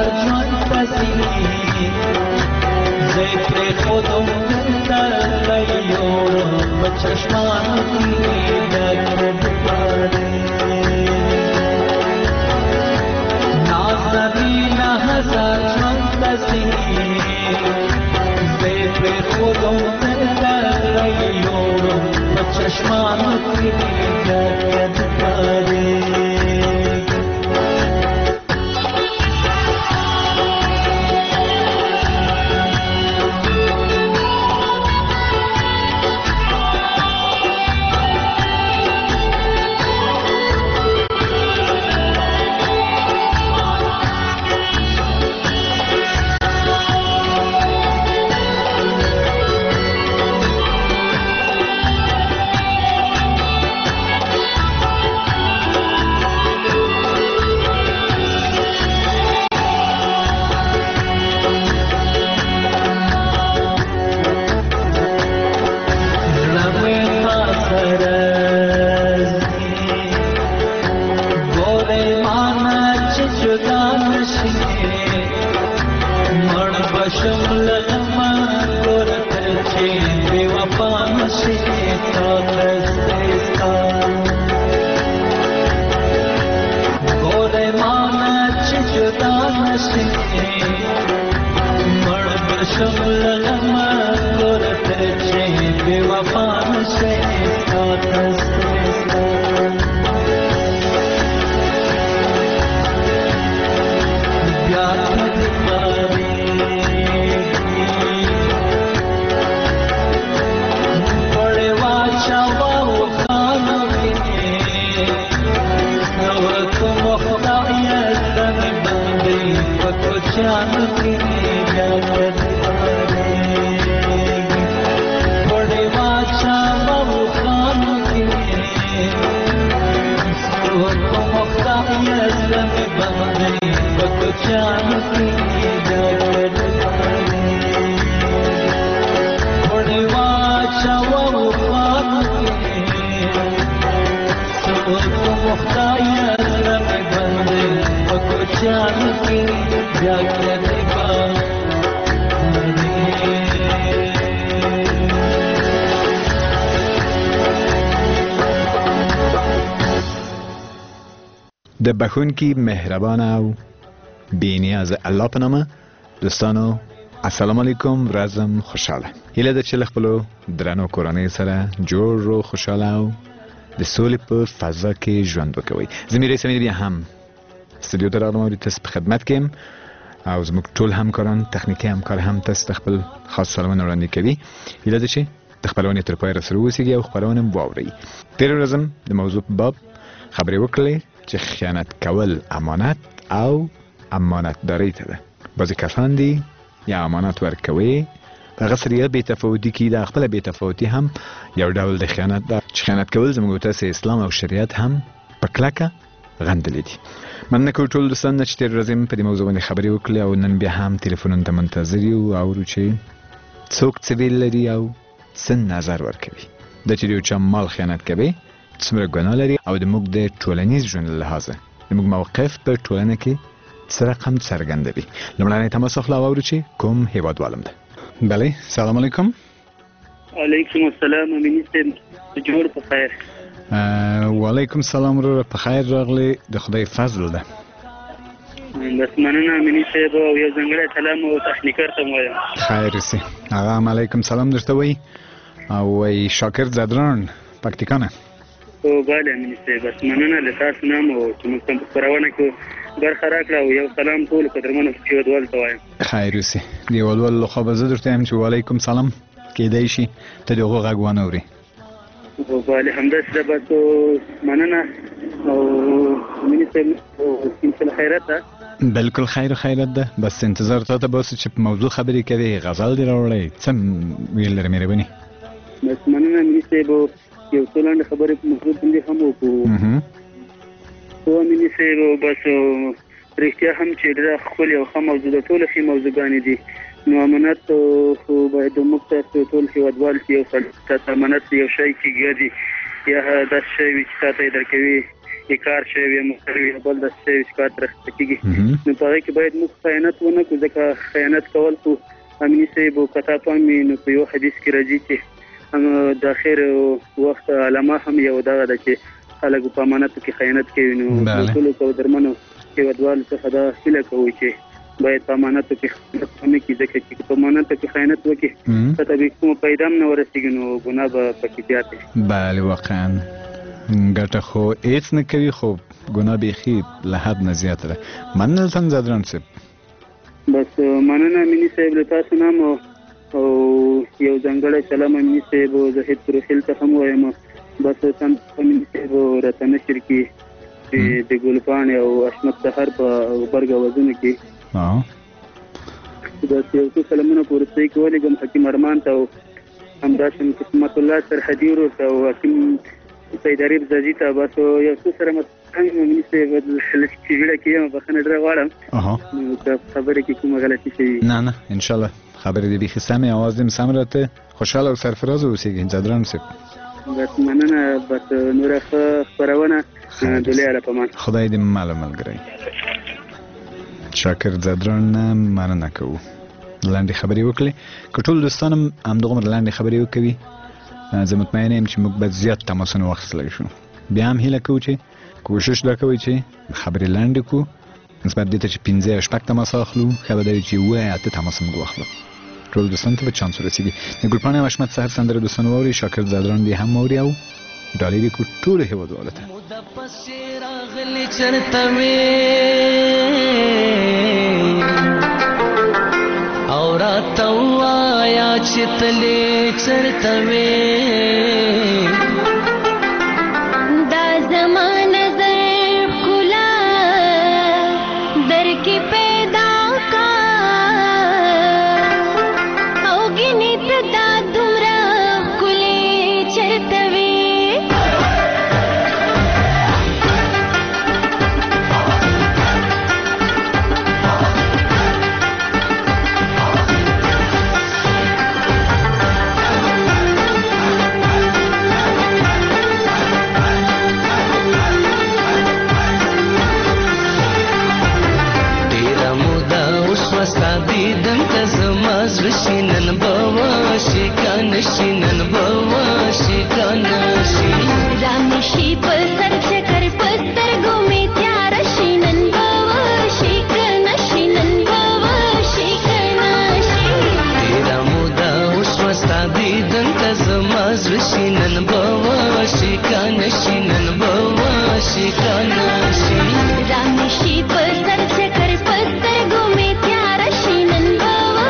هزار ژوند تسینې زه یې پرېښودم دلته یوړم په چشمانو کې ډکه د پارې نازنینه هزار ژوند تسینې زه یې پرېښودم دلته یوړم په چشمانو کې ډکه د پارې د بخونکی مهربان او بینیاز الله په نامه دوستانو السلام علیکم ورځم خوشاله هیله ده چې له خپلو درنو کورنۍ سره جوړ او خوشاله او د سولې په فضا کې ژوند وکوئ زه میری سمیر بیا هم استودیو ته راغلم او د تاسو په خدمت کې یم او زموږ ټول همکاران تخنیکي همکار هم تاسو ته خپل خاص سلامونه وړاندې کوي هیله ده چې د خپرونې تر پایه راسره واوسئ او خپرونه مو واورئ تېره ورځ د موضوع په باب خبرې وکړلې چې خیانت کول امانت او امانتداري ته ده بعضې کسان دي یا امانت ورکوي په هغه سره یا بېتفاوتي کي د خپله بېتفاوتي هم یو ډول د خیانت ده چې خیانت کول زموږ تاسې اسلام او شریعت هم په کلکه غندلې دي مننه کوو ټول دوستان نه چې تېره ورځ په دې موضوع باندې خبرې وکړلې او نن بیا هم تلیفونونو ته منتظر یو اورو چې څوک څه ویل لري او څه نظر ورکوي دا چې د یو چا مال خیانت کوي څومره ګناه لري او د موږ د ټولنیز ژوند له لحاظه د موږ موقف په ټولنه کې څه رقم څرګندوي لومړنی تماس اخلو او اورو چې کوم هیوادوالم ده بله سلام علیکم علیکم السلام امینی صاحب جوړ په خیر وعلیکم السلام وروره په خیر راغلی د خدای فضل ده بس مننه امینی صاحب او یو ځانګړی سلام او تخنیکر ته مو وایم خیر سي هغه علیکم سلام درته وایي او وایي شاکر زدران پکتیکانه او بله امینی صاحب بس مننه له تاسو نه مو چې موږ ته په خپرونه کې برخه راکړه او یو سلام ټولو قدرمنو هیوادوالو ته وایم خیر اوسې د هیوادوالو له خوا به زه درته وایم چې وعلیکم سلام کېدای شي ته د هغو غږ ونه اورې او بله همداسې ده بس مننه او امیني صاحب سلسله خیرات ده بالکل خیرت ده بس انتظار تاته به اوسه چې په موضوع خبرې کوې غزل دې راوړی څه ویل لرې مهرباني بس مننه امیني صاحب یو څو لنډې خبرې په موضوع باندې هم وکړو او امیني صاحب بس رښتیا هم چې ډېره ښکلې او ښه موضوع ده ټولې ښې موضوعګانې دي نو امانت خو باید موږ تاسو ټول هېوادوال چې یو سړي تاسو امانت یو شی کې ګرځي یا داسې شی وي چې تا ته یې درکوي کار شوی موټر وي بل د څه کار ترخه کیږي نو په هغه کې باید موږ خیانت ونه کړو ځکه خیانت کول خو امني صاحب کتا پامي نو په یو حدیث کې راځي چې د اخر وخت علامه هم یو دغه د چې خلک په امانت کې خیانت کوي نو ټول کو درمنو کې ودوال څخه دا هله کوي چې باید په امانت کې خیانت هم کې ځکه چې په امانت کې خیانت وکړي ته به کوم پیدا نه ورسیږي نو ګناه به پکې زیاته بله واقعا ګټه خو هیڅ نه کوي خو ګناه بیخي له حد نه زیاته ده مننه تاسو زادران صاحب بس مننه مینی صاحب له تاسو نام او یو ځنګړی سلام مینی صاحب زهید پروفیل ته هم وایم بس سم مینی صاحب راته نشر کې د ګلپان او اشمت سحر په برګ وزن کې بس یو څه سلامونه پورته کوي کوم حکیم ارمان ته همداشم قسمت الله سرحدي ورو ته او حکیم سیداری بزاجی ته بس یو څه سره څنګه مینی صاحب د لږ کې ما بخنه ډره غواړم نو خبرې کې کومه غلطي شي نه ان شاء الله خبرې دې بيخي سمه आवाज دې سم راته خوشاله او سرفراز اوسېږي زادران صاحب بس مننه بس نور خبرونه دلې علي پمان خدای دې معلومه لګري شاکر زادران مننه کوو لاندې خبرې وکړي کټول دوستانم هم دغه لاندې خبرې وکوي زه مطمئن یم چې موږ به زیات تماسونه واخیستلی شو بیا هم هیله کوو چې کوشش دا کوئ چې خبرې لاندې کړو نسبت دې ته چې 15 شپږ تماسه اخلو ښه به دا وي چې 8 تماسه موږ واخلو ټول دوستانو ته به چانس ورسېږي د ګلپاڼې او حشمت سحر سندره دوستان واوري شاکر زادران دې هم واوري او ډالۍ دې کړو ټولو هېوادوالو ته او راته وایا چې تلې چرته وې دا زمانه زر ښکلا در کې پیدا کا او ګینې ته دا دومره ښکلې چرته وې شینن بوا شکان شینن بوا شکان رامشی پر سر چکر پستر گومی تیار شینن بوا شکان شینن بوا شکان تیرا مودا وشوستا دیدن تزماز شینن بوا شکان شینن بوا شکان رامشی پر سر چکر پستر گومی تیار شینن بوا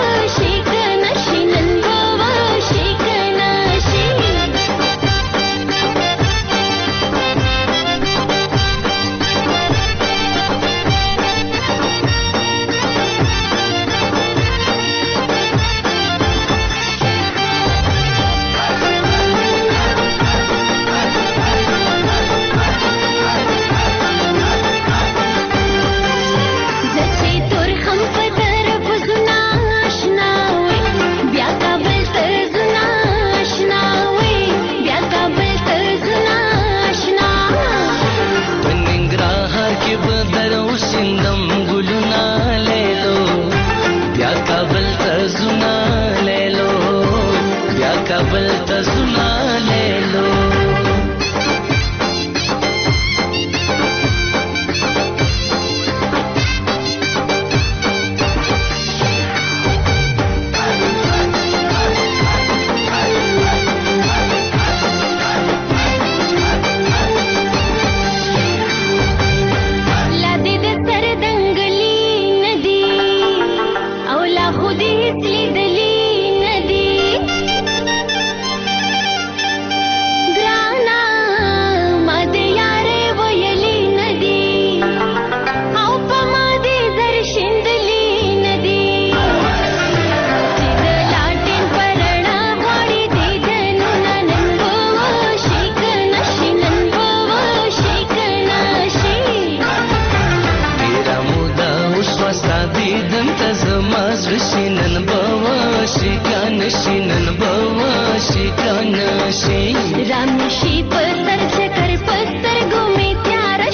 रामशी पर सर चकर पस्तर घूमे प्यारा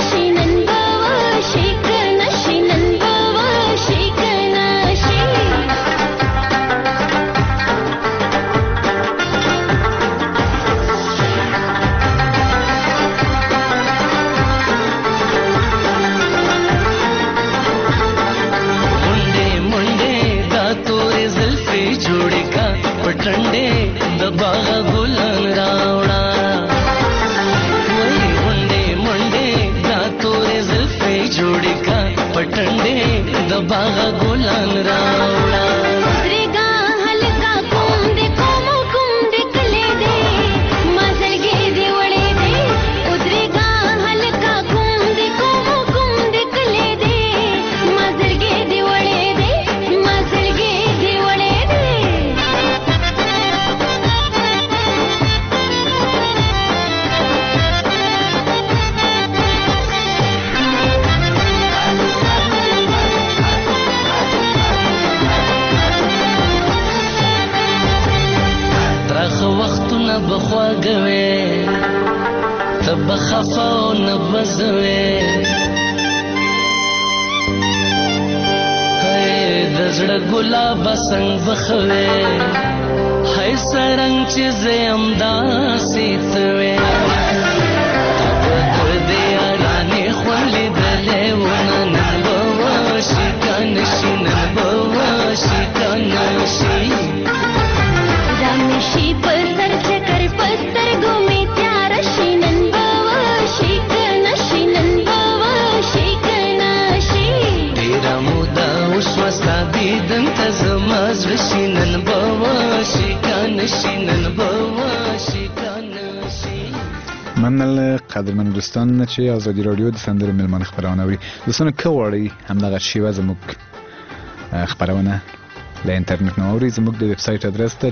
ګلان راوړه درګا هلکا کوم دې کلي دې ما زړګي دې وړې دې او درګا هلکا کوم دې کلي دې ما زړګي دې وړې دې ما زړګي دې وړې دې ترخ وختونه بخواږوي ته به خفه او نه بزوي د زړه ګلابه څنګ بخوي هی سرنګ چې زه یم داسې ته وې تا به د یارانې خوند لیدلی ونه نن به وشي که نشي نن به وشي که نشي رامشي پر سر چکر پستر ګومې تیار شي نن به وشي که نشي نن به وشي که نشي ډېره موده وشوه ستا دیدن ته زما زړه شي نن به وشي که نشي نن به وشي که نشي مننه قدرمن دوستان چې ازادي رادیو د سندرو ملمان خبرونه اوري. دوستان که غواړئ همدغه شیوه زموږ خبرونه له انټرنیټ نه اورئ، زموږ د ویب سایټ ادرس ته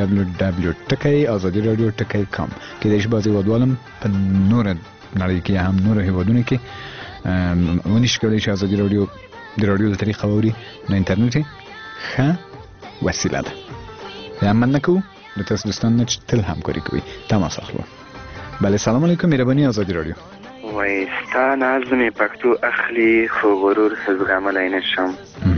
www.azadiradio.com کېدای شي بعضې هېوادوالم په نوره نړۍ کې یا هم نورو هېوادونو کې ونشي کولی چې ازادي رادیو د رادیو د طریقه واوري، نو انټرنیټ یې ښه وسیله ده. یا مننه کوو د تاسو دوستان نه چې تل همکاري کوي. تماس اخلو. بله سلام علیکم، مهرباني ازادي رادیو. وای ستا ناز مې پښتو اخلي خو غرور زغملی نشم،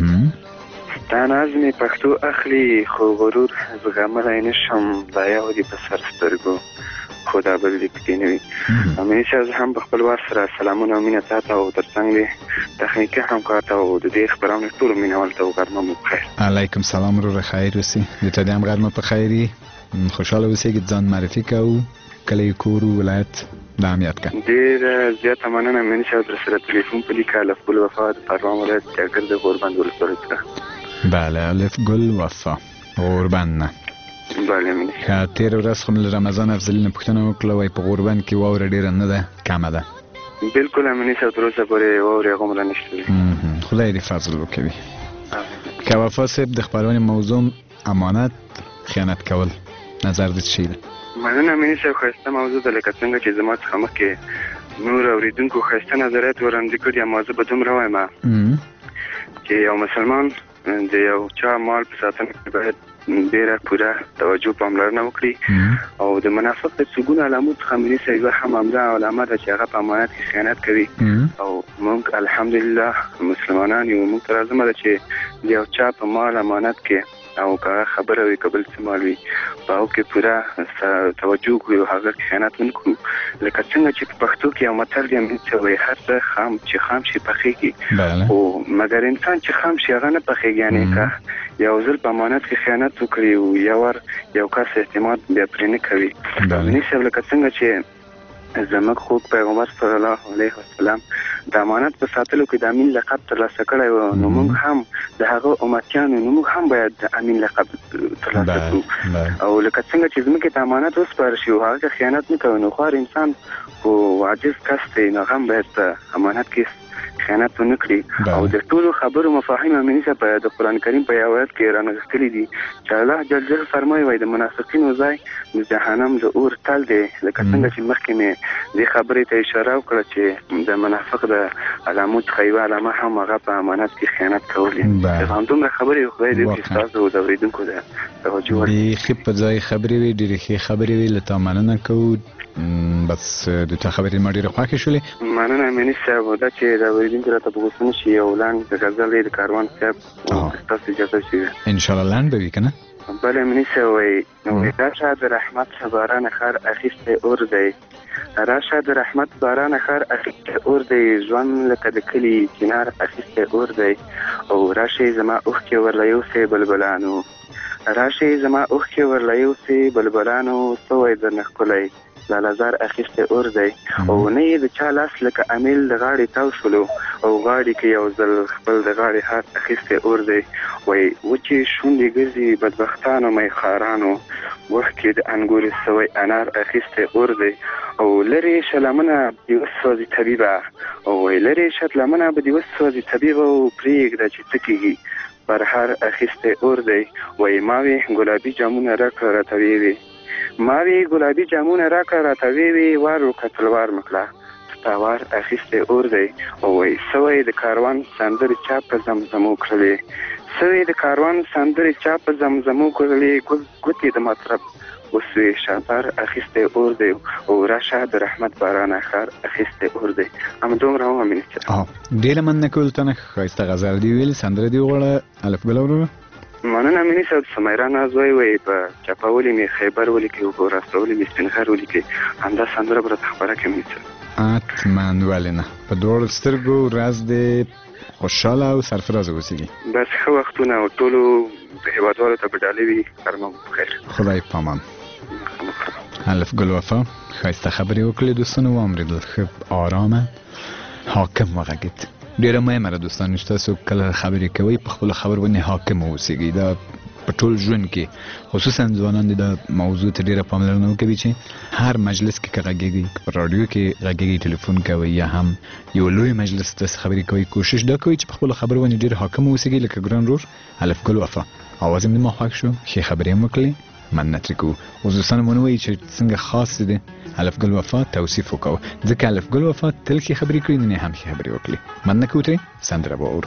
ستا ناز مې پښتو اخلي خو غرور زغملی نشم، دا یو دي په سر سترګو خو دا بل دي پکې نه وي. امیني صاحب زه هم په خپل وار سره سلامونه او مینه تا ته او تر څنګ دې تخنیکي همکار ته او د دې خپرونې ټولو مینوال ته غرمه مو بخیر. علیکم سلام، وروره خیر اوسې، د تا دې هم غرمه په خیر وي، خوشحاله اوسېږي، ځان معرفي کوو، کلی کور ولایت د اهمیت کا. ډېر زیاته مننه امیني صاحب در سره تلیفون په لیکه له خپل وفا د پروان ولایت جاګر د غوربند ولسوالۍ څخه. بله الف ګل وفا غوربند نه. بله امیني که تېره ورځ خو مې له رمضان افضلي نه پوښتنه وکړه، وایي په غوربند کې واوره ډېره نه ده، کمه ده. بالکل امیني صاحب تر اوسه پورې واورې هغومره نشته دي. خدای دې فضل وکوي. که وفا صاحب د خپرونې موضوع امانت خیانت کول، نظر دې څه شی ده؟ مننه امیني صاحب، ښایسته موضوع ده، لکه څنګه چې زما څخه مخکې نور اورېدونکو ښایسته نظریات وړاندې کړي، اما زه به دومره وایم چې یو مسلمان د یو چا مال په ساتنه کې باید ډېره پوره توجه پاملرنه وکړي او د منافق د څوګونو علامو څخه امیني صاحب هم همدا علامه ده چې هغه په امانت کې خیانت کوي. او موږ الحمدلله مسلمانان یو، موږ ته لازمه ده چې د یو چا په مال امانت کې او که خبره وي که بل څه مال وي په هغو کې پوره توجه وکړو او هغه کې خیانت ونه کړو. لکه څنګه چې په پښتو کې یو متل دی امیني صاحب، وایي هر څه چې خام شي پخېږي، خو مګر انسان چې خام شي هغه نه پخېږي. یعنې که یو ځل په امانت کې خیانت وکړي او یو کس اعتماد بیا پرې نه کوي. امیني صاحب لکه څنګه چې زموږ خوږ پیغمبر صلی الله علیه وسلم د امانت په ساتلو کې د امین لقب ترلاسه کړی و، نو موږ هم د هغه امتیانو نو موږ هم باید د امین لقب ترلاسه کړو. او لکه څنګه چې ځمکې ته امانت وسپارل شي او هغه خیانت نه کوي، نو خوار انسان خو عاجز کس دی، نو هغه هم باید په امانت کې خیانت ونه کړي. او د ټولو خبرو مفاهیم امیني صاحب د قرآن کریم په یو آیت کې رانغښتلي دي چې الله جل جلاله فرمایي، وایي د منافقینو ځای د جهنم د اور تل دی. لکه څنګه چې مخکې مې دې خبرې ته اشاره وکړه چې د منافق د علامو څخه یوه علامه هم هغه په امانت کې خیانت کول دي. همدومره خبرې خدای دې وکړي ستاسو د اورېدونکو د توجه وړ. بیخي په ځای خبرې وي، ډېرې ښې خبرې وي، له تا مننه کوو. بس د تا خبرې ما ډېرې خوښې شولې. مننه امیني صاحب، دا چې د اورېدونکو راته په غوسه نه شي، یو لنډ غزل دی د کاروان صاحب، ستاسو اجازه شي انشاءالله لنډ به وي که نه؟ بله امیني صاحب وایي راشه د رحمت باران خر اخیستی اور دی، راشه د رحمت باران خر اخیستی اور دی، ژوند لکه د کلي چنار اخیستی اور دی، او راشئ زما اوښکې ورله یوسئ بلبلانو، راشئ زما اوښکې ورله یوسئ بلبلانو، څه وایي درنه ښکلی لالازار اخیسته اور دی او نه یې د چا لاس لکه امیل د غاړې تاو شولو او غاړې کې یو ځل خپل د غاړې هات اخیسته اور دی وای وچې شونډې ګرځي بدبختانو میخارانو وخت کې د انګور سوی انار اخیسته اور دی او لري شلمنه یو سوزي طبيبه او لري شلمنه به یو سوزي طبيبه او پریږده چې تکیږي پر هر اخیسته اور دی وای ماوي ګلابي جامونه راکړه وی ماوي ګلابي جامونه راکړه وی وارو کتلوار مکلا تاوار اخیسته اور دی او وای سوی د کاروان سندري چا په زمزمو کړلې سوی د کاروان سندري چا په زمزمو کړلې ګوتې د مطرب وسوي شاپر اخیسته اور دی او راشه د رحمت باران اخر اخیسته اور دی ام دومره هم منځ ډیر من کول تنه خاصه غزل دی ویل سندره دی وړه الف بلورو مننه مینه صاحب سمیرا نازوي وي په چپاولي می خیبر ولي کې او راستولي می سپینغر ولي کې همدا سندره بر خبره کوي اتمن ولنه په دوړ سترګو راز دی خوشاله او سرفراز اوسېږي بس خو وختونه او ټولو په هیوادوالو ته بدالي وي کارمو بخیر خدای پامان الف گل وفا خاصه خبري وکړې دوستانو وامریدل خب آرامه حاکم وغږید ډیره مهمه دوستان نشته سو کله خبرې کوي په خپل خبر باندې حاکم اوسېږي دا په ټول ژوند کې خصوصا ځوانان د موضوع ته ډیره پاملرنه کوي چې هر مجلس کې غږیږي په رادیو کې غږیږي ټلیفون کوي یا هم یو لوی مجلس ته خبرې کوي کوشش دا کوي چې په خپل خبر باندې ډیر حاکم اوسېږي لکه ګران رور الف گل وفا اواز مې مخاک شو شي خبرې وکړي من نترکو او دوستان مونږ چې څنګه خاص دي الف گل وفا توصیف وکاو ځکه الف گل وفا تل کې خبرې کوي نه هم خبرې وکړي من نکوته سندره باور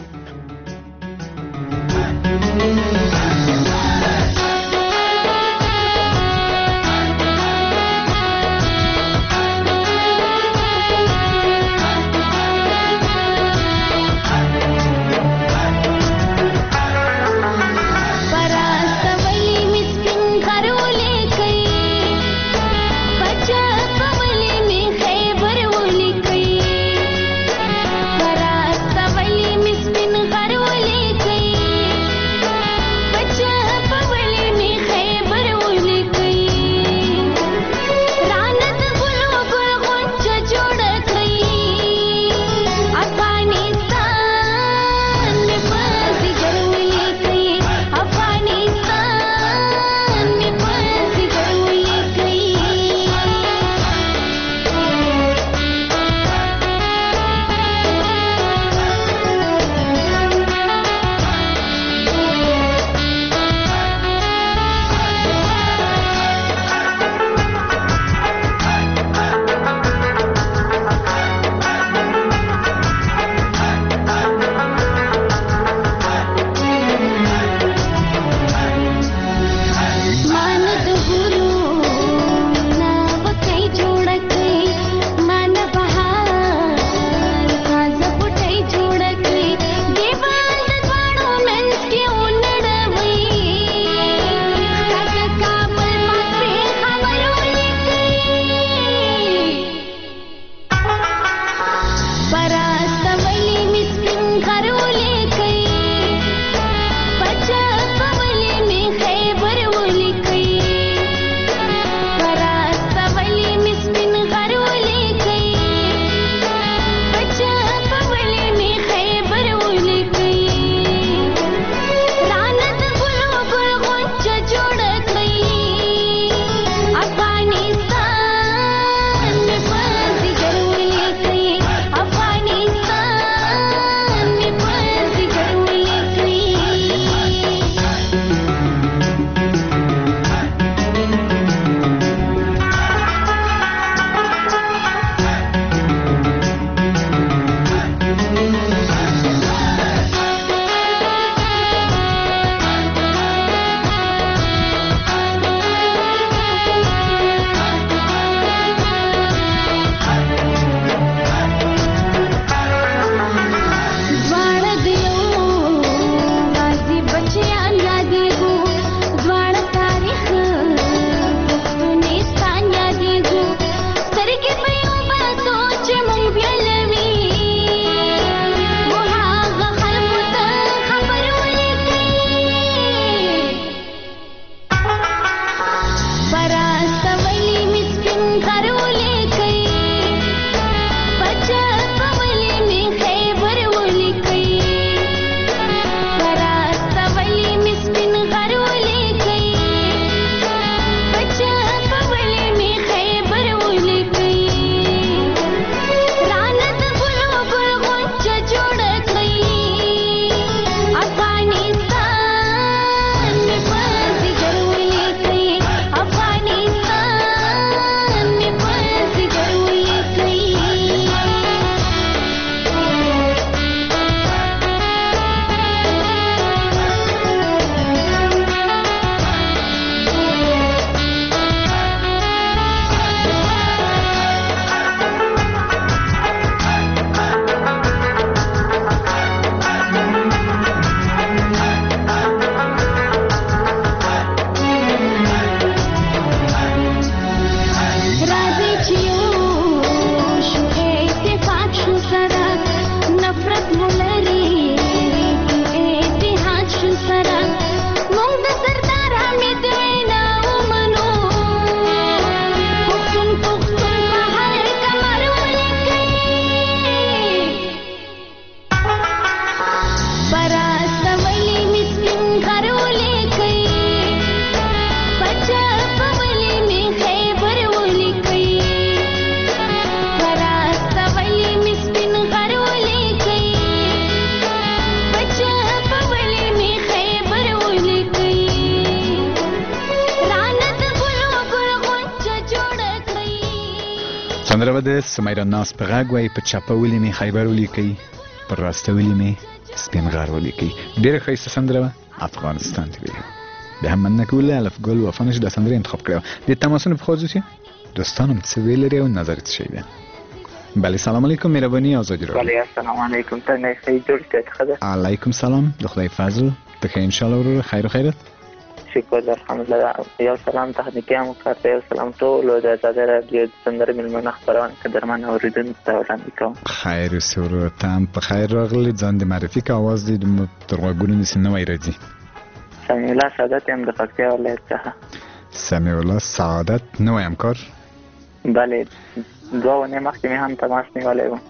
سندره د سمیرا ناز په غږ وای په چپه ولې می خیبر ولیکي پر راسته ولې می سپین غار ولیکي. ډیره ښایسته سندره افغانستان دی. به هم من کوله الف ګل وفنش د سندره انتخاب کړو. د تماسونو په خوځو شي دوستانم څه ویل لري او نظرت شي ده. بله سلام علیکم مهربانی آزادی رو. بله السلام علیکم تنه خیلی جوړ ته. علیکم سلام د خدای فضل ته ان شاء الله ورو خیر و خیرت. شکر الحمدلله. یو سلام تخنیکی هم کارته یو سلام ټول د آزادی رادیو سندره ملمنه خبرونه قدرمن اوریدونکو ته وړاندې کوم. خیر سرور تام په خیر راغلی. ځان د معرفي کا आवाज دې د ترغوګونو نسنوي راځي. سمیع الله سعادت هم د پکتیا ولایت څخه. سمیع الله سعادت نو همکار. بله دوه مخکې مې هم تماس نیولی و.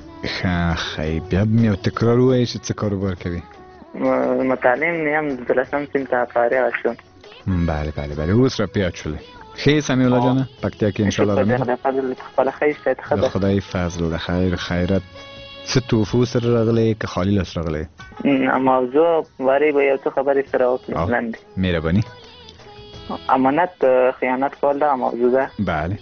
خی بیا مې یو تکرار ووایي چې څه کاروبار کوي. متعلم نیم 12 صنف ته فارغ شوم. بله اوس را پیاد شولې. ښه سمیع الله جانه پکتیا کې انشاءالله خدای فضل خپل خیر ته د خدای فضل د خیر خیرت. څه توفو سره راغلی که خالی لاس راغلی؟ موضوع واری به یو څه خبرې سره وکړو لاندې. مهرباني. امانت خیانت کول دا موضوع ده. بله.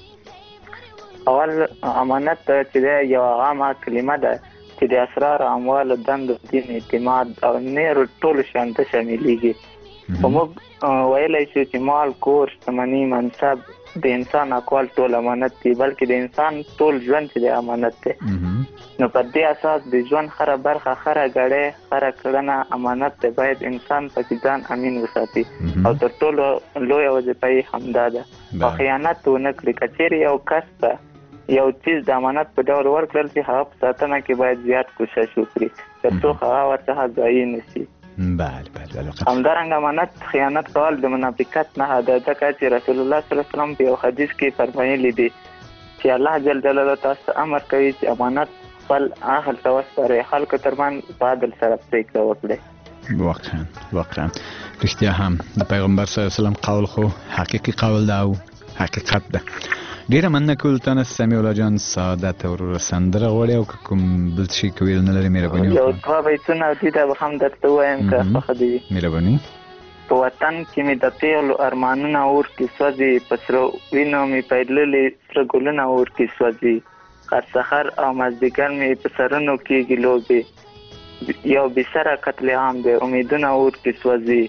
اول امانت چې ده یو عامه کلمه ده چې د اسرار اموال دند دین اعتماد او نور ټول شان ته شاملېږي. موږ ویلی شو چې مال کور شتمني منصب د انسان اقوال ټول امانت دي بلکې د انسان ټول ژوند چې د امانت دی. نو په دې اساس د ژوند خره برخه خره ګړی خره کړنه امانت دی. باید انسان پکې ځان امین وساتي او تر ټولو لویه وظیفه یې همدا ده او خیانت ونه کړي. که چیرې یو کس ته یو چیز د امانت په ډول ورکړل شي هغه په ساتنه کې باید زیات کوشش وکړي تر څو هغه ورڅخه ضایع نه شي. بله. همدارنګه امانت خیانت کول د منافقت نه ده ځکه چې رسول الله صلی الله علیه وسلم په یو حدیث کې فرمایلی دی چې الله جل جلاله تاسو ته امر کوي چې امانت خپل اهل ته وسپارئ خلکو ترمنځ په عدل سره پرېکړه وکړئ. واقعا رښتیا هم د پیغمبر صلی الله علیه وسلم قول خو حقیقي قول ده او حقیقت ده. ډیره مننه کول تاسو سمیع الله جان سعادت او سندره غوړی او کوم بل شي کویل نه لري مهرباني وکړئ. یو څه بیتونه دي دا هم درته وایم که خوښه دي. مهرباني. په وطن کې مې د پیغلو ارمانونه اور کې سوځي په سرو وینو مې پیدللې سره ګلونه اور کې سوځي هر سحر او مازدیګر مې په سرونو کېږي لوبې یو بېسره قتل عام دی امیدونه اور کې سوځي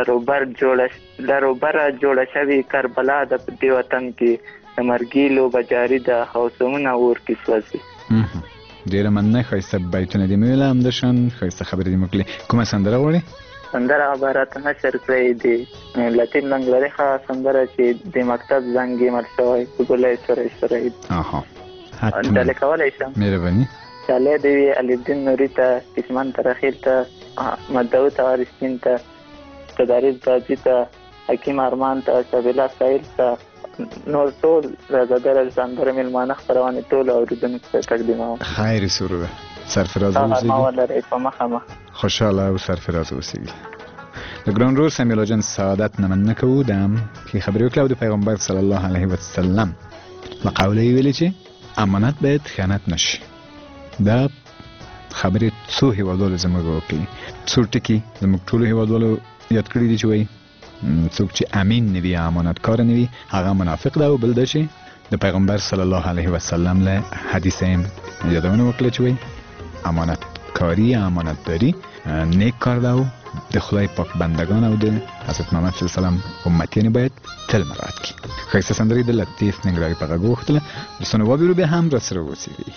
لروبره جوړه شوې کربلا د په دې وطن کې د مرګي لوبه جاري ده هوسونه اور کې سوځي. ډېره مننه ښایسته بیتونه دې مې ویله همداشان ښایسته خبرې دې مې وکړې. کومه سندره غواړې؟ سندره عبارت نشر کړی دی لطیف ننګرهاري ښه سندره چې د مکتب زنګ یې مړ شوی په ګلۍ سره سره ډالې کولی شم. مهرباني. ډالۍ دې وي الفدین نوري ته کسمان ترخیل ته مدعو ته وارسپین ته تداریز باجي ته حکیم ارمان ته شبیلا سایل ته نور ټول رضادر سندره ملمانه خپرونې ټول اوریدونکو ته تقدیموم. خیر سروره سرفراز اوسئ. خوشحاله او سرفراز اوسئ. د ګران رور سمیع الله جان سعادت نه مننه کوو د کې خبرې وکړه او د پیغمبر صلی الله علیه وسلم مقاله یې ویلې چې امانت باید خیانت نشي. دا خبرې څو هیوادوالو زموږ وکړي څو ټکي زموږ ټولو هیوادوالو یاد کړي دي چې وایي څوک چې امین نه وي امانتکار نه وي هغه منافق ده او بل دا چې د پیغمبر صلی الله علیه وسلم له حدیث یې یادونه وکړه چې وایي امانتکاري امانتداري نیک کار ده او د خدای پاک بندگان او د حضرت محمد صلی الله علیه وسلم امتیان باید تل مراعات کړي. ښایسته سندرې د لطیف ننګرهاري په غږ وغوښتله. دوستانو وبیرو بیا هم راسره اوسئ.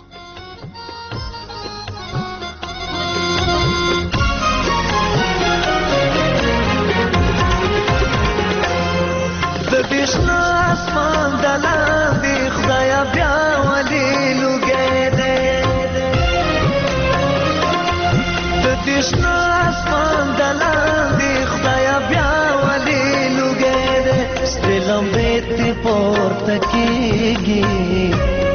دشنا اسمان دلاندې خدایا بیا ولې لوګې دې د دشنا اسمان دلاندې خدایا بیا ولې لوګې دې ستلم بیت پورته کېږي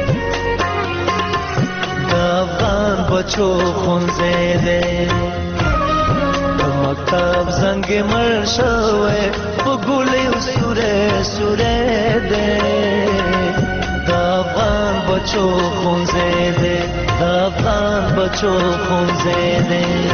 د افغان بچو خونځې دې مکتب زنګ مړ شوی په ګولۍ سوره سوره دی د افغان بچو ښوونځی دی د افغان بچو ښوونځی دی.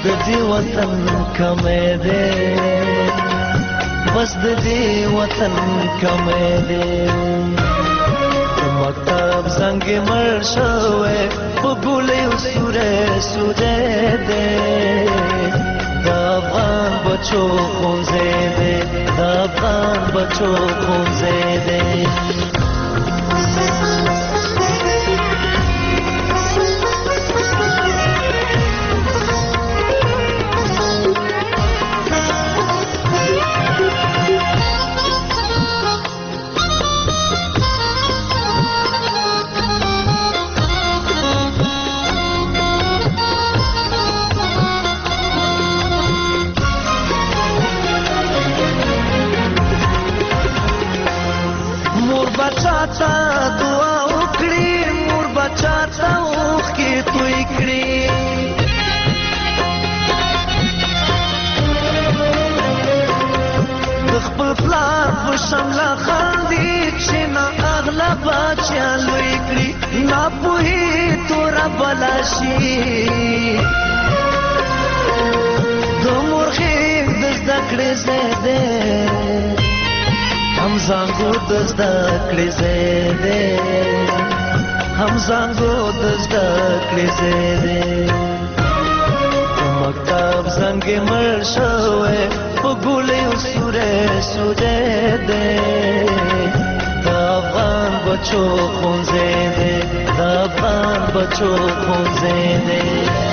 د دې وطن کمې دی بس د دې وطن کمې دی مکتب زنګ مړ شوی په ګولیو سوری سوری دی د افغان بچو ښوونځی دی د افغان بچو ښوونځی دی بچاتا دعا وکړي مور بچاتا اوښکې توی کړي د خپل پلار په شمله خاندي چې نه اغله بچیان لوی کړي ناپوهي توره بلا شي د مور غېږ د زده کړې ځای دی هم زانګو د زده کړې ځای دی هم زانګو د زده کړې ځای دی مکتب زنګ مړ شوی په ګولیو سوری سوری دی د افغان بچو ښوونځی دی د افغان بچو ښوونځی دی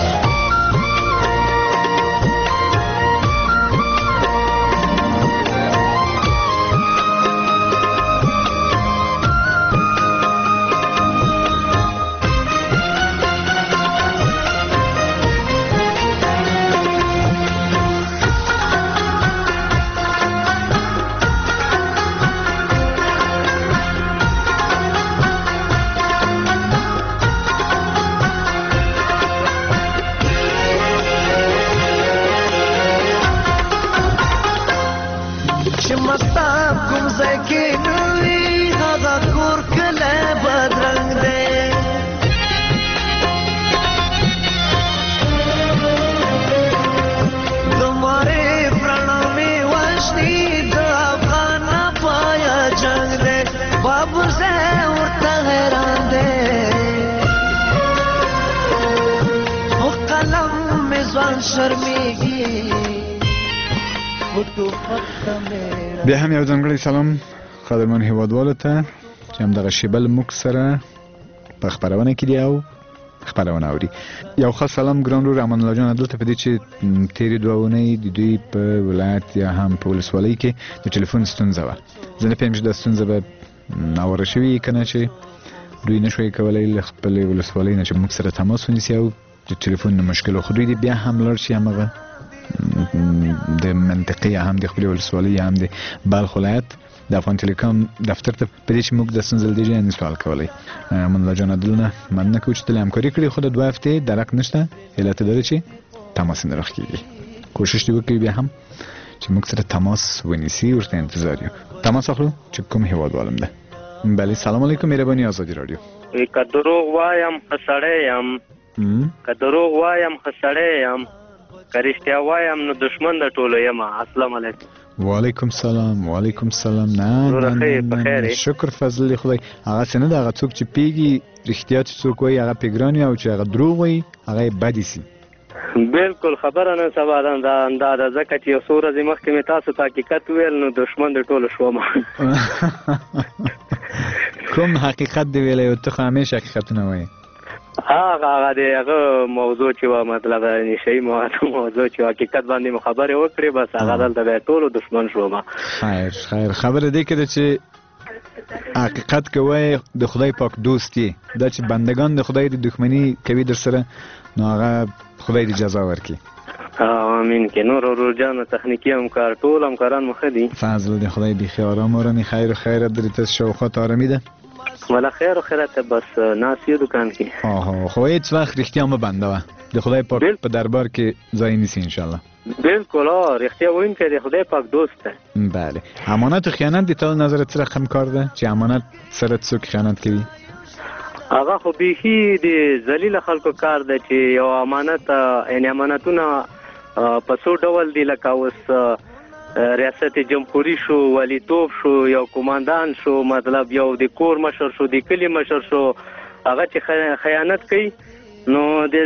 بیا هم یو ځانګړی سلام قدرمن هیوادوالو ته چې همدغه شیبه له موږ سره په خپرونه کې دي او خپرونه اوري. یو خاص سلام ګران ورور امان الله جان دلته په دې چې تیرې دوه اونۍ د دوی په ولایت یا هم په ولسوالۍ کې د ټلیفون ستونزه وه. زه نه پوهېږم چې دا ستونزه به ناوره شوې که نه چې دوی نه شوی کولی له خپلې ولسوالۍ نه چې موږ سره تماس ونیسي او د ټلیفون نه مشکل خو دوی دې بیا هم لاړ شي همغه د منطقې هم د خپلې ولسوالۍ هم د بلخ ولایت د افغان ټلیکام دفتر ته په دې چې موږ د ستونزې له دې ځایه نه سوال کولی. امان الله جان عدل نه مننه کوو چې تل همکاري کړې خو د 2 هفتې درک نشته علت دا ده چې تماس نه راخکېږي. کوشش دې وکړئ بیا هم چې موږ سره تماس ونیسي ورته انتظار یو تماس اخلو چې کوم هیوادوالم ده. بله سلام علیکم مهرباني آزادي رادیو. که دروغ وایم ښه سړی یم که دروغ وایم ښه سړی یم که رښتیا وایم نو دشمن د ټولو یم. السلام علیکم. وعلیکم سلام وعلیکم سلام. نه شکر فضل خدای. هغه څه نه ده هغه څوک چې پیږي رښتیا چې څوک وایي هغه پیګران وي او چې هغه دروغ وایي هغه یې بدې سي. بالکل خبره نه سبا ده ځکه چې یو څو ورځې مخکې مې تاسو ته حقیقت ویل نو دشمن د ټولو شوم. کوم حقیقت دی ویلی او ته خو همیشه حقیقتونه وایي؟ هغه د هغه موضوع چې وه مطلب نشهیي موضوع چې حقیقت باندې مو خبرې وکړې بس هغه دلته بیا ټولو دشمن شوم. خیر خبره دې کې ده چې حقیقت که وایي د خدای پاک دوست یې دا چې بندگان د خدای د دښمني کوي در سره نو هغه خدای دې جزا ورکړي. امین. که نور ورور جان تخنیکي همکار ټول همکاران مو ښه دي؟ فضل دې خدای بیخي آرام ورمي خیر و خیرت درې ته شاوخوا ته آرامي ده؟ والا خیر و خیرت بس ناست یو دکان کې. خو هیڅ وخت رښتیا مه بندوه د خدای پاک په دربار کې ځای نیسي انشاءالله. بالکل رښتیا ویونکی د خدای پاک دوست ده. بله. امانت و خیانت د تا نظر څه رقم کار ده چې امانت سره څوک خیانت کوي؟ هغه خو بیخي د ذلیله خلکو کار ده چې یو امانت یعنې امانتونه په څو ډول دي، لکه اوس ریاست جمهوری شو، ولیتوب شو، یو کماندان شو، مطلب یو د کور مشر شو، د کلی مشر شو، هغه چې خیانت کوي نو د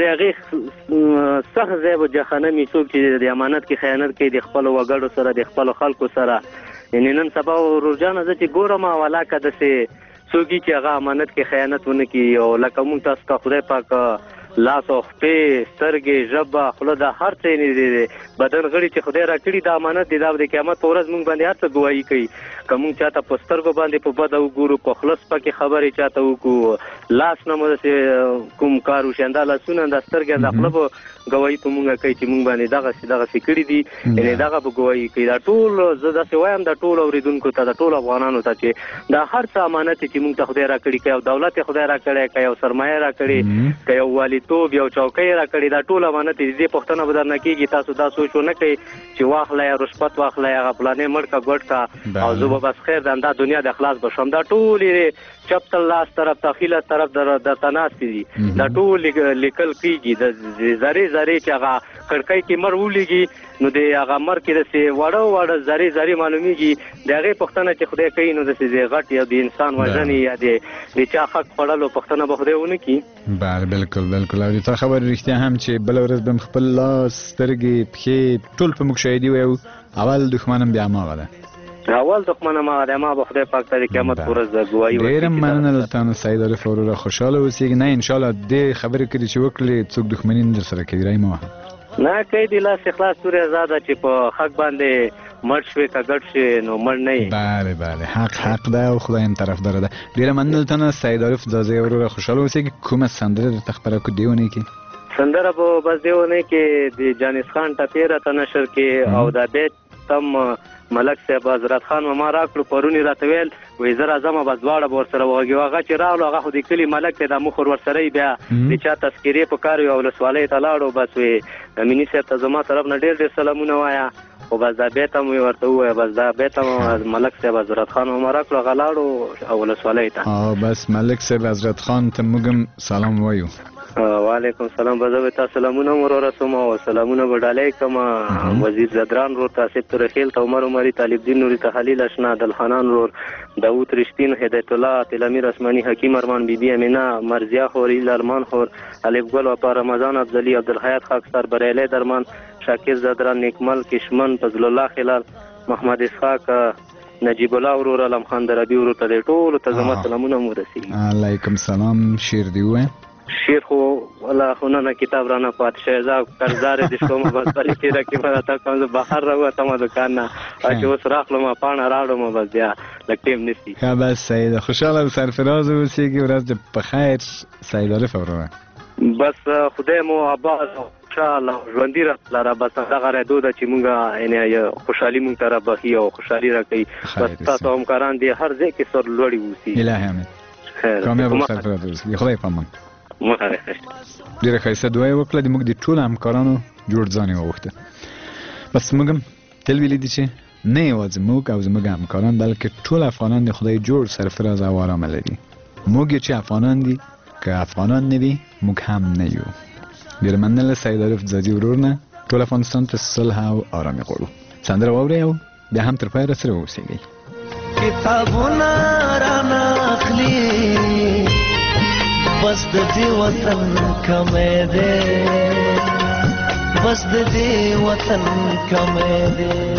هغې سخت ځای به جهنم وي. څوک چې د امانت کې خیانت کوي د خپلو وګړو سره، د خپلو خلکو سره. یعنې نن سبا روزانه زه چې ګورم ولاکه داسې څوک چې هغه امانت کې خیانت ونه کړي، او لکه مونږ تاسو ته خدای پاک لاس او خپې، سترګې، ژبه، خوله، دا هر څه یې بدن غړي چې خدای راکړي د امانت دي، دا د قیامت په ورځ مونږ باندې هر څه ګواهي کوي. که مونږ چاته په سترګو باندې په بده وګورو، په خوله سپکې خبرې چاته وکړو، لاس نه مو داسې کوم کار وشي، دا لاسونه، دا سترګې، دا خوله به ګواهي په مونږ کوي چې مونږ باندې دغسې کړي دي. یعنې دغه به ګواهي کوي. دا ټول زه داسې وایم د ټولو اورېدونکو ته، د ټولو افغانانو ته چې دا هر څه امانت چې مونږ ته خدای راکړي، که یو دولت یې خدای راکړی، که یو سرمایه راکړي، که یو والیتوب، یو چوکۍ راکړي، دا ټول امانت دي. دې پوښتنه به درنه کېږي تاسو دا سوچ ونه کوئ چې واخلی رشوت واخلی، هغه پلانې مړ که ګوډ که او زه به بس خیر د همدا دنیا د خلاص به شم. دا ټولې چپ تر لاس طرف ته خیله طرف درته ناستې دي. دا ټول لیکل کېږي د ذرې ذرې چې هغه کړکۍ کې مر ولیږي نو د هغه مر کې داسې واړه ذرې معلومیږي. د هغې پوښتنه چې خدای کوي نو داسې د غټ یا د انسان وژنې یا د چا حق خوړلو پوښتنه به خدای ونه کړي. بله بالکل. او تا خبر رښتیا هم چې بله ورځ به م خپل لاس، سترګې، پښې ټول په موږ شاهدي وایو. اول دښمنم بیا هماغه ده. اول دښمن هماغه دی. ما به خدای پاک ته د قیامت په ورځ د ګواهي ورکړي. ډېره مننه له تا نه سعید عارف وروره، خوشحاله اوسېږي. نه انشاءالله دې خبرې کړي چې وکړې څوک دښمني نه در سره کوي، رای مه وهه. نه کوي دې لاس اخلاص تورې ازاده چې په حق باندې مړ شوې که ګډ شوې نو مړ نه یې. بله حق ده او خدای هم طرفداره ده. ډېره مننه له تا نه سعید عارف دازی وروره، خوشحاله اوسېږي. کومه سندره درته خپره کړو دې اونۍ کې؟ سندره به بس دې اونۍ کې د جانس خان ټپې راته نشر کې، او دا بیت تم ملک صاحب حضرت خان ما راکړو پرونی راته ویل وې زه راځم بس دواړه به ورسره وغږېږو. هغه چې راغلو هغه خو د کلي ملک دی، دا مخور ورسره بیا د چا تذکرې په کار وي او ولسوالۍ ته لاړو. بس وې امیني صاحب ته زما طرف نه ډېر سلامونه وایه، خو بس دا بیت هم ورته ووایه، بس دا بیت هم ملک صاحب حضرت خان ما راکړو، هغه لاړو او ولسوالۍ ته. بس ملک صاحب حضرت خان ته موږ هم سلام وایو. وعلیکم سلام. به زه به تا سلامونه ورسوم او سلامونه به ډالۍ کړم وزیر زدران رور ته، آصف ترخیل ته، عمر عمري، طالب دین نوري ته، خلیل اشنا، عدلخانان رور، داود رشتین، هدایت الله، تلامیر اسمانی، حکیم ارمان، بی بی امینا، مرزیا خور، ایل ارمان خور، الف گل و پا، رمضان افضلی، عبدالحیات خاکسار، بریلی درمان، شاکر زدران، نیکمل کشمن، فضل الله خلال، محمد اسحاق، نجیب الله ورور، علم خان دربی ورور ته ټولو ته زما سلامونه ورسیږي. علیکم سلام. شعر دی ووایه. شیر خو ولا خو نه کتاب رانه پات شهزاد قرضدار دې شوم بس بلې تیره کې به راته کوم زه بهر راوتم دوکان نه چې اوس راخلم پاڼه راوړم بس بیا لږ ټیم نیسي. ښه بس سعید خوشحاله او سرفراز اوسېږي. ورځ دې په خیر سعید عارف وروره. بس خدای مو آباد او خوشحاله ژوندي راغله. بس دغه رادو ده چې مونږ یعنې خوشحالي مونږ ته رابخي او خوشحالي راکوي. بس تاسو همکاران دې هر ځای کې سر لوړي اوسي. الهي امین. کامیاب او سرفراز اوسئ. خدای پامان. ډېره ښایسته دعا یې وکړه. زموږ د ټولو همکارانو جوړ ځان یې وغوښته. بس موږ هم تل ویلي دي چې نه یوازې موږ او زموږ همکاران بلکې ټول افغانان د خدای جوړ سرفراز او ارامه لري. موږ چې افغانان دي که افغانان نه وي موږ هم نه یو. ډېره مننه له سعید عارف ځاځي ورور نه. ټول افغانستان ته صلح او ارامي غواړو. سندره واورئ او بیا هم تر پایه راسره واوسېږئ. کتابونه رانه اخلي بس د دې وطن کمې دی، بس د دې وطن کمې دی.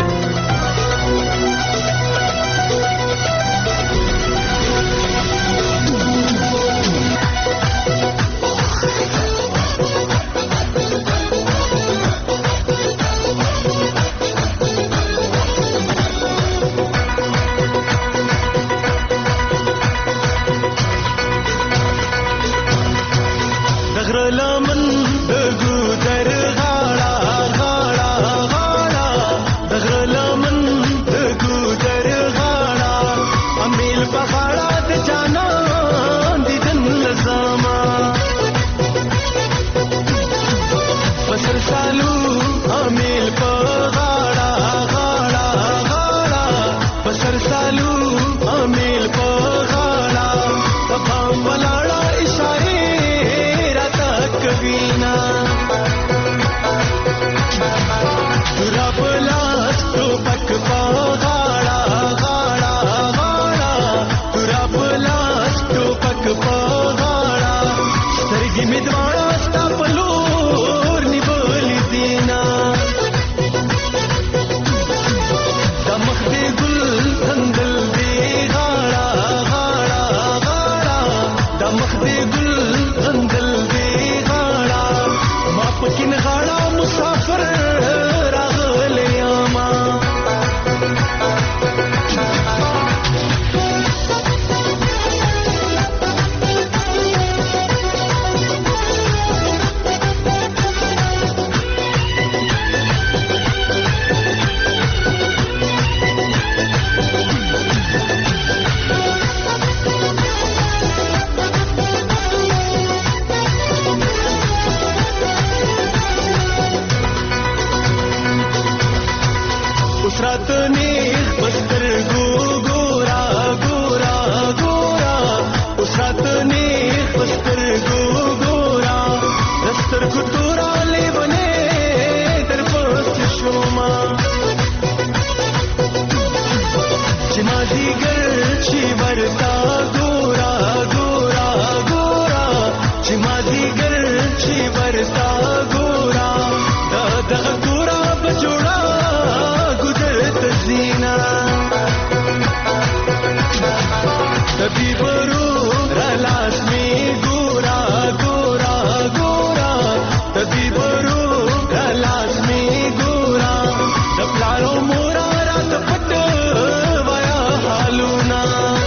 مسافر راغلی یما اسرات نیخ پسترګو ګورا ګورا ګورا اسرات نیخ پسترګو ګورا دسترګو تورا لیونه در پست شوما چې ما دیګر چې ورتا ګورا ګورا ګورا چې ما دیګر چې ورتا ګورا دا ګورا بجوړا زینا طبیبرو رالاس می ګورا ګورا ګورا طبیبرو رالاس می ګورا د پلارو مورا رات پټ ویا حالونا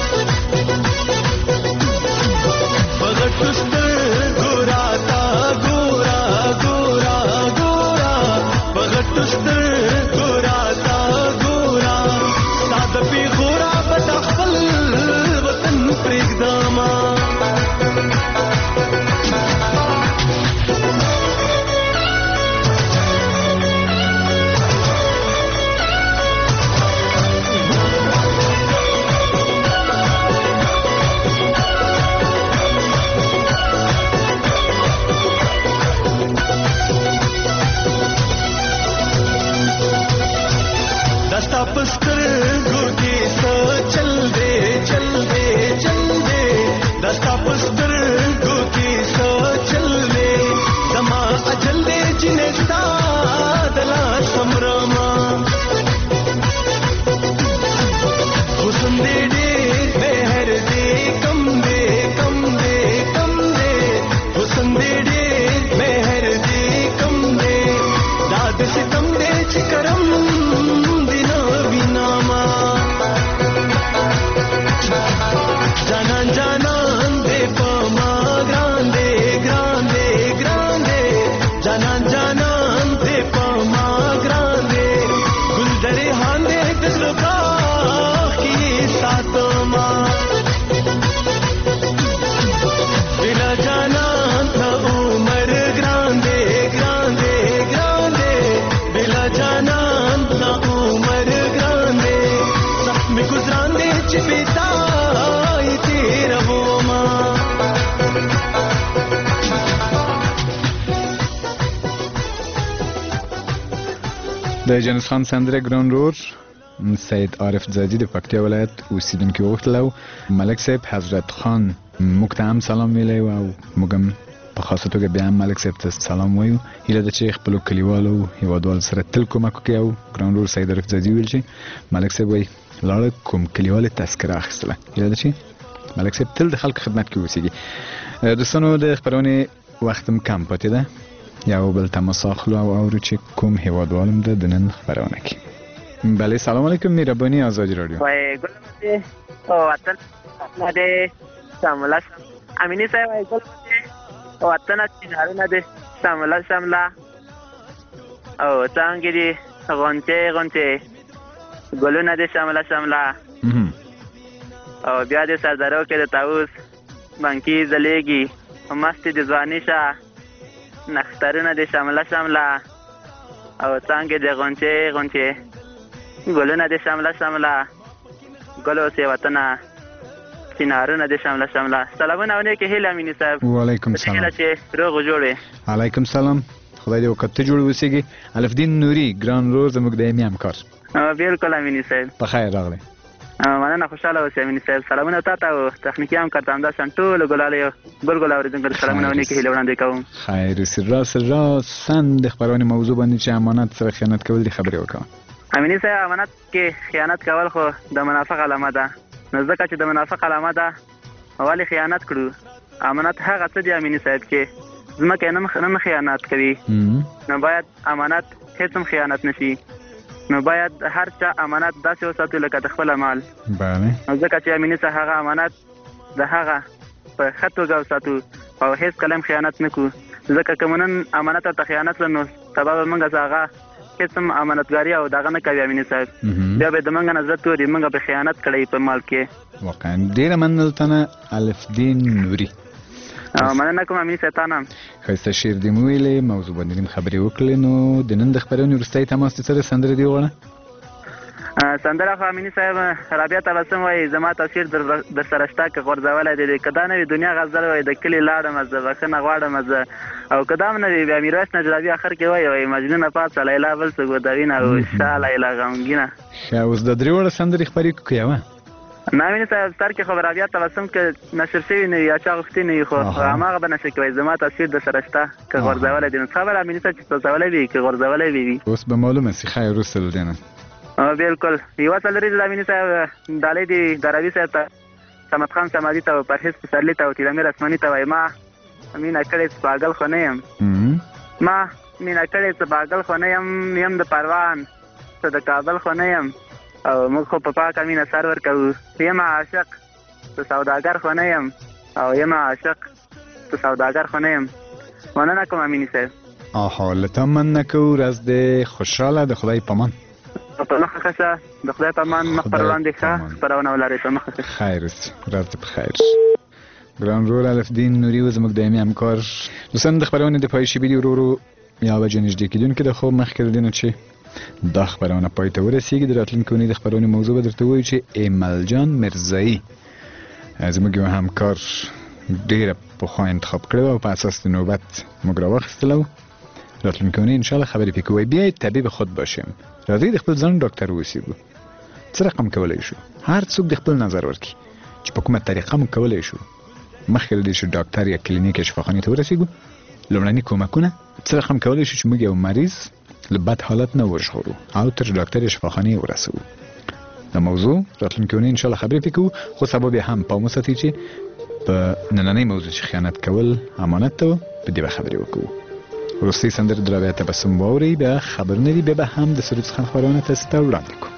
بغټست ګورا تا ګورا ګورا ګورا بغټست ګورا تا د پیغورا په خپل وطن پرېږدما دستا پستر ګوګي سو چل دے دستا پستر ګوګي سو چل دے زما اجل دے جنستا دلا سمرما حسن دے دے مہر دے کم دے کم دے کم دے حسن دے دے مہر دے کم دے داد ستم دے چکرم جانان جانان دے پما گراندے گراندے گراندے جانان جانان دے پما گراندے گلدرے ہاندے دسلوکا کی ساتما بلا جانان تھا عمر گراندے گراندے گراندے بلا جانان تھا عمر گراندے سخت میں گزراندے چپیتا د جنس خان سندره ګران رور سید عارف زادی د پکتیا ولایت اوسیدونکي وغوښتل ملک صاحب حضرت خان موږ ته هم سلام ویلی و او موږ هم په خاصه توګه بیا هم ملک صاحب ته سلام وایو هیله ده چې خپلو کلیوالو هیوادوالو سره تل کومک وکړي او ګران رور سید عارف زادي ویل چې ملک صاحب وایي لاړه کوم کلیوال تذکره اخیستله هیله ده چې ملک صاحب تل د خلکو خدمت کې اوسیږي دوستانو د خپرونې وخت هم کم پاتې ده یو بل تماس اخلو او اورو چې کوم هیوادوالم ده د نن خپرونه کې بله سلام علیکم مهربانی آزادی رادیو وای ګل او وطن نه ساملا امینی صاحب وای ګل او وطن نه ده ساملا او څنګه دي غونته ګلونه ده ساملا او بیا د سردارو کې د تاوس بانکی زلیږي مستي د ځواني شه نخترونه د شامله او څنګه د غونچه ګلونه د شامله ګلو سی وطنه چنارونه د شامله سلامونه ونه کې هیله امینی صاحب وعلیکم السلام هیله چې روغ جوړې علیکم السلام خدای دې وکړه جوړ وسیږي الفدین نوري ګران روز زموږ د امام کار بالکل امینی صاحب په خیر راغلی مننه خوشاله اوسئ امینی صاحب سلامونه تاسو ته تخنیکی هم کارتم دا ټول ګلالې ګل اوریدونکو سلامونه ونه کې هیله وړاندې کوم خیر سره سند خبرونه موضوع باندې چې امانت سره خیانت کول دي خبرې وکړه امینی صاحب امانت کې خیانت کول خو د منافق علامه ده نو ځکه چې د منافق علامه ده ولی خیانت کړو امانت هغه څه دی امینی صاحب چې ځمکه نه خیانت کوي نو باید امانت هیڅ هم خیانت نشي نو باید هر چا امانت داسې وساتو لکه د خپل مال بله نو ځکه چې امیني څه هغه امانت د هغه په ښه توګه وساتو او هیڅ کله خیانت نه کوو ځکه که نن امانت ته خیانت نو سبا به موږ هغه هیڅ هم امانتګاري او دغه نه کوي امیني صاحب بیا به د موږ نه زړه توري موږ به خیانت کړی په مال کې واقعا ډېره مننه تنه الف دین نوري مننه کوم امیني صاحب تانه ښایسته شعر دې مو ویلې موضوع باندې مې خبرې وکړلې نو د نن د خپرونې وروستی تماس د څه د سندرې دې وغواړه سندره خو امیني صاحب رابعه تبسم وایي زما تصویر در سره شته که غورځولی دی که دا نه وي دنیا غزل وایي د کلي لاړم زه بښنه غواړم زه او که دا هم نه وي بیا میرویس نجرابي اخر کې وایي مجنونه پاڅه لیلا بل څه ګودوینه او شا لیلا غمګینه ښه اوس د درې وړه سندرې خپرې کړو که یوه نه امیني صاحب سر کې خو به رابعه تبسم که نشر شوي نه وي یا چا غوښتي نه وي خو هماغه به نشر کوي زما تصویر در سره شته که غورځولی دی نو څه خبره امیني صاحب چې سوځولی وي که غورځولی وي اوس به معلومه سي خیر وروسته له دې نه بالکل یوه څلوري د امیني صاحب ډالۍ دي د ربي صاحب ته صمد خان سمادي ته پرهیز پسرلي ته او تیرامیر اسماني ته وایي ما مینه کړې څه پاګل خو نه یم ما مینه کړې څه پاګل خو نه یم د پروان څه د کابل خو نه یم او موږ خو په پاکه مینه سر ورکوو یم عاشق څه سوداګر خو نه یم او یم عاشق څه سوداګر خو نه یم مننه کوم امیني صاحب آها له تا مننه کوو ورځ دې خوشحاله د خدای په امان په مخه ښه د خدای په امان مخ پر وړاندې ښه خپرونه ولرئ په مخه ښه خیر اوسې ورځ دې په خیر ګران ورور الف دین نوري و زموږ دایمي همکار دوستان د خپرونې د پای شیبې دي ورو ورو یوه بجې نږدې کېدونکې ده خو مخکې د دې نه چې دا خپرونه پای ته ورسېږي د راتلونکې اونۍ د خپرونې موضوع به درته ووایو چې ایمل جان مرزایي زموږ یو همکار ډېره پخوا انتخاب کړې وه او په اساس د نوبت موږ راواخیستله و راتلونکې اونۍ انشاءالله خبرې پرې کوو بیا طبیب خود باشیم راځئ د خپل ځان ډاکټر واوسېږو څه رقم کولی شو هر څوک د خپل نظر ورکړي چې په کومه طریقه موږ کولی شو مخکې له دې چې ډاکټر یا کلینیک یا شفاخانې ته ورسېږو لومړني کومکونه څه رقم کولی شو چې موږ یو مریض له بد حالت نه وژغورو او تر ډاکټر یا شفاخانې ورسوو د موضوع راتلونکې اونۍ انشاءالله خبرې پرې کوو خو سبا بیا هم پام وساتئ چې په نننۍ موضوع چې خیانت کول امانت ته په دې به خبرې وکړو وروستۍ سندره د رابعه تبسم واورئ بیا خبرونه دي بیا به هم د سروج خان خپرونه تاسو ته وړاندې کوو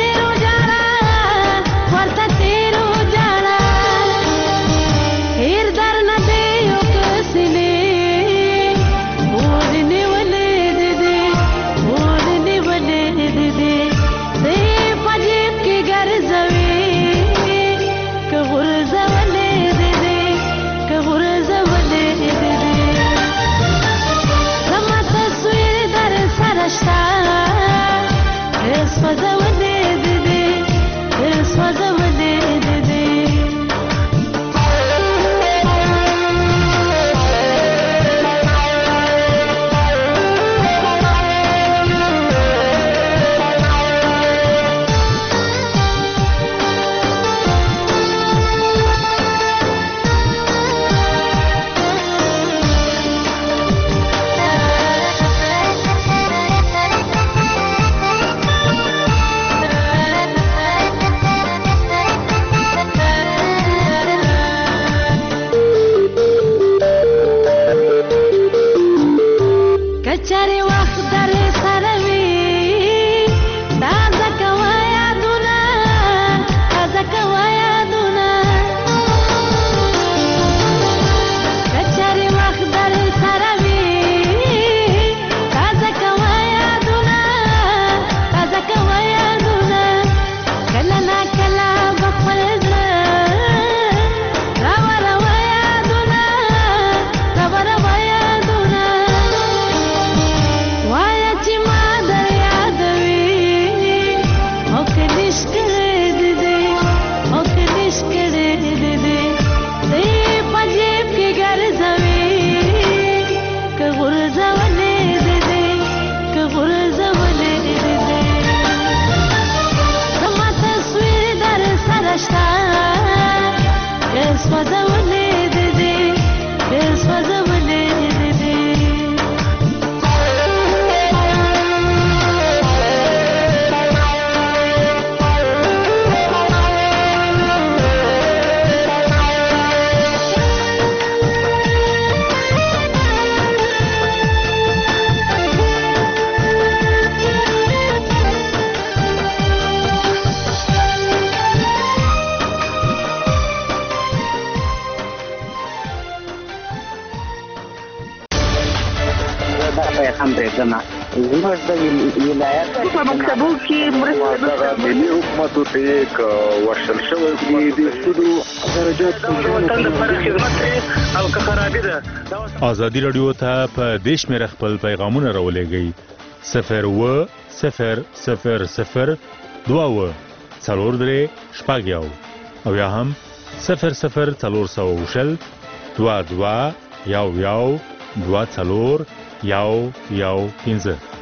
Here نه زموږ د ولایت په مکتبو کې مرسته ملي حکومت ته یک ورشل شوی د سودو درجات وطن لپاره خدمت او که خرابې ده. ازادي رادیو ته په دې شمېره خپل پیغامونه راولېږئ 02000 4 شپږ او یا هم 00400 22 11 24 115